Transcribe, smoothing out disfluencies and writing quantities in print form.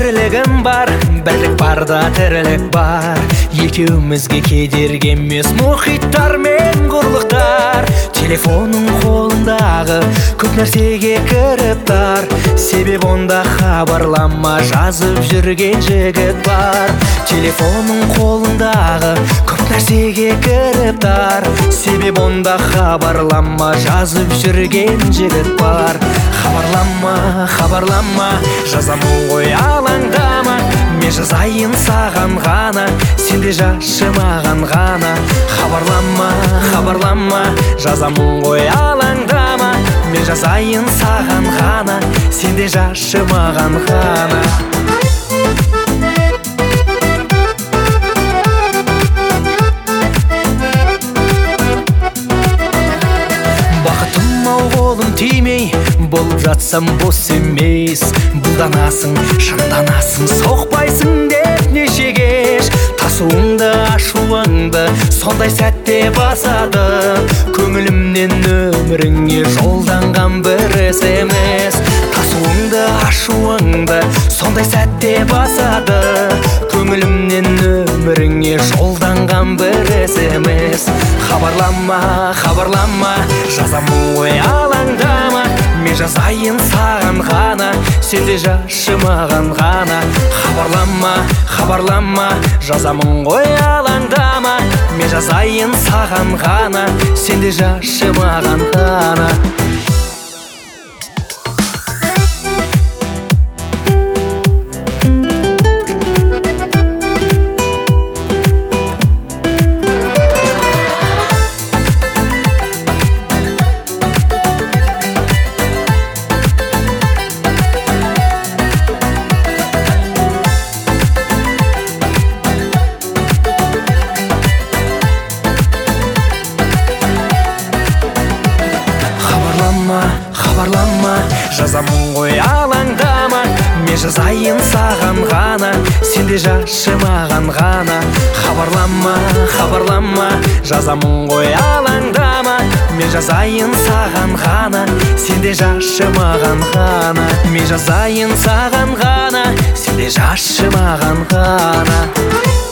бірлігім бар, бірлік барда тірлік бар. Екеумізге кедергі емес мұхиттар мен құрлықтар. Телефонның қолындағы көп нәрсеге кіріп тар. Себеп онда хабарлама жазып жүрген жігіт бар. Телефонның қолындағы көп нәрсеге кіріп тар. Себеп онда хабарлама жазып жүрген жігіт бар. Хабарлама, хабарлама, жазамын ғой алаңдама. Мен жазайын саған ғана, сен де жазшы маған ғана. Хабарлама, хабарлама, жазамын ғой алаңдама. Мен жазайын саған ғана, сен де жазшы маған ғана. Бақытым-ау қолым тимей, болып жатсам бос емес. Бұлданасың, шынданасың, соқпайсың деп неше кеш. Тасуыңды, ашуыңды сондай сәтте басады. Көңілімнен өміріңе жолданған бір SMS. Тасуыңды, ашуыңды сондай сәтте басады. Көңілімнен өміріңе жолданған бір SMS. Хабарлама, хабарлама, жазамын ғой алаңдама. Мен жазайын саған ғана, сен де жазшы маған ғана. Хабарлама, хабарлама, жазамын ғой алаңдама. Мен жазайын саған ғана, сен де жазшы маған ғана. Хабарлама, жазамын ғой алаңдама. Мен жазайын саған ғана, сен де жазшы маған ғана. Хабарлама, хабарлама, жазамын ғой алаңдама. Мен жазайын саған ғана, сен де жазшы маған ғана. Мен жазайын саған ғана, сен де жазшы маған ғана.